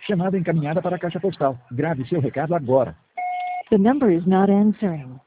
Chamada encaminhada para a caixa postal. Grave seu recado agora. The number is not answering.